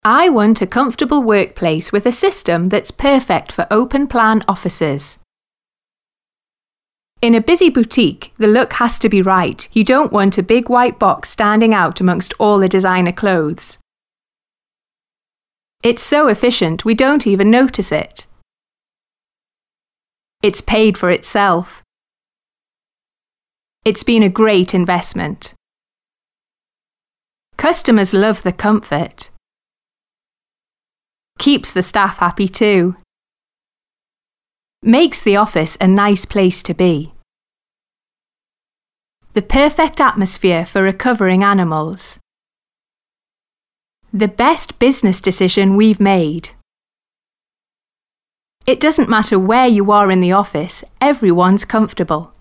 I want a comfortable workplace with a system that's perfect for open-plan offices. In a busy boutique, the look has to be right. You don't want a big white box standing out amongst all the designer clothes. It's so efficient, we don't even notice it. It's paid for itself. It's been a great investment. Customers love the comfort. Keeps the staff happy too. Makes the office a nice place to be. The perfect atmosphere for recovering animals. The best business decision we've made. It doesn't matter where you are in the office, everyone's comfortable.